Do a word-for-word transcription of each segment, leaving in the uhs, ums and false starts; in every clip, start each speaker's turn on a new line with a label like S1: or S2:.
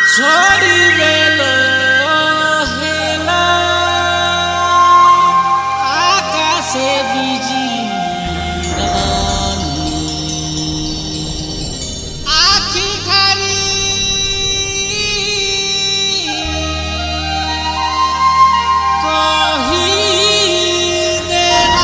S1: छोड़ी बेलो हेला आकाशे बिजी आखी खारी कही देला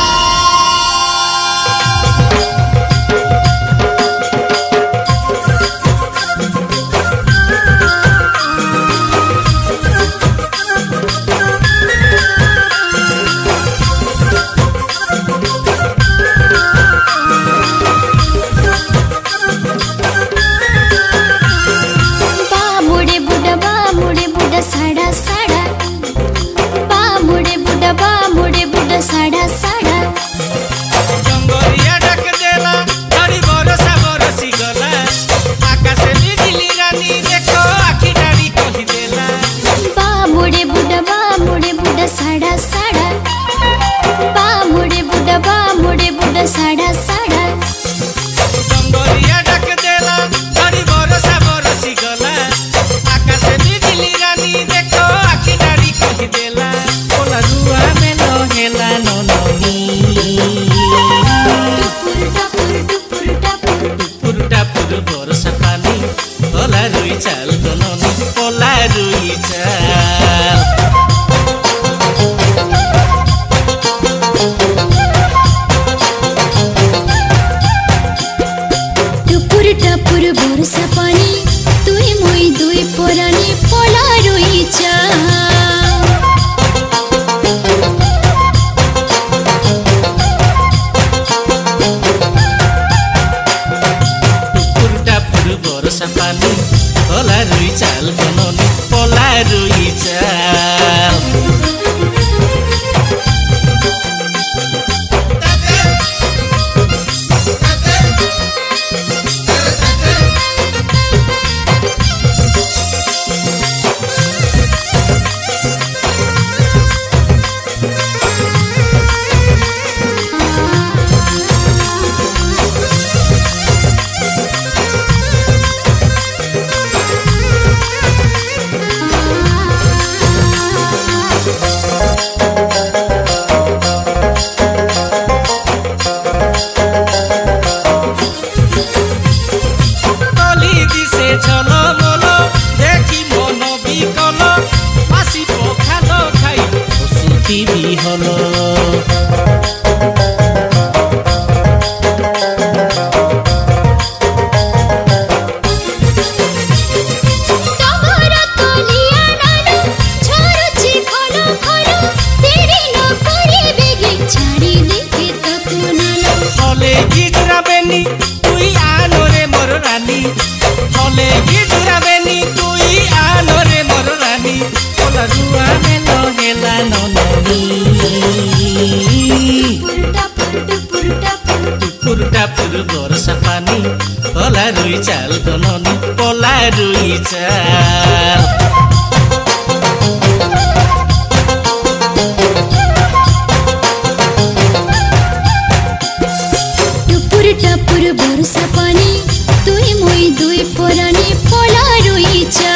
S2: साड़ा साड़ा बामुड़े बुढ़ा बामुड़े बुढ़ा साड़ा साड़ा
S1: जंगलिया ढक देला धड़ी बरसा बरसी गला आकाशे बिजली रानी देखो आखी डाड़ी कही देला
S2: बामुड़े बुढ़ा बामुड़े बुढ़ा साड़ा साड़ा बामुड़े बुढ़ा बामुड़े बुढ़ा साड़ा साड़ा
S1: जंगलिया ढक देला धड़ी बरसा बरसी गला आकाशे बिजली रानी देखो आखी डाड़ी कही देला ओला रुआ में लहेला नननी
S2: टुपुर टपुर
S1: टुपुर टापुर बरसा पानी ओला रुई चाल गननी ओला रुई चाल
S2: टुपुर टपुर बरसा पानी तुई मुई दुई पोरानी पोला रुई चा
S1: बरसा पानी ओला रुई चाल गननी ओला रुई चाल चलो बोलो देखी मन बिकल मासी पखाल खाई सुखी भी हलो हले गिजुरा बेनी तुई आनो रे मोर रानी हले गिजुरा बेनी तुई आनो रे मोर रानी ओला रुआ में लहेला नननी टुपुर टापुर बरसा पानी ओला रुई चाल गननी ओला रुई चाल
S2: टपुर बरसा पानी तुई मुई दुई पोरानी पोला रुई चा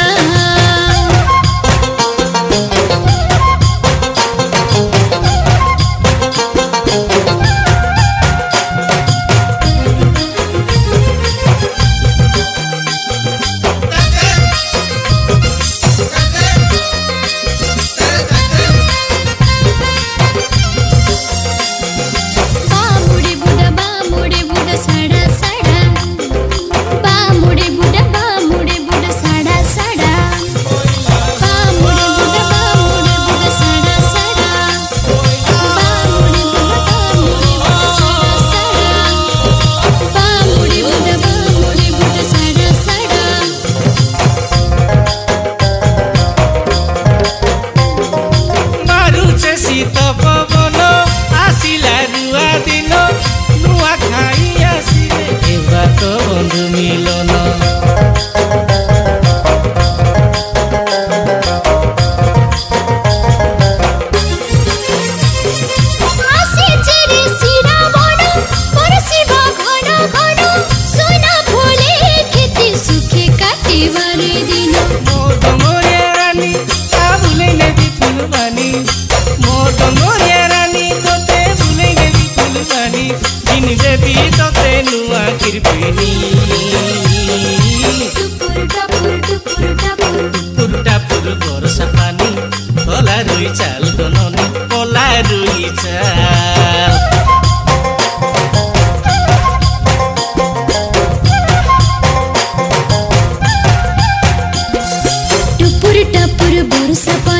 S2: टुपुर टापुर
S1: टुपुर टापुर बरसा पानी पोला रुई चाल गननी पोला रुई चाल
S2: टुपुर टापुर बरसा